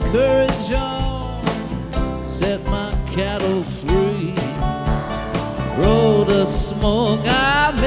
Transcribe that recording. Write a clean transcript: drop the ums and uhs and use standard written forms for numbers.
courage on, set my cattle free. Roll the smoke, I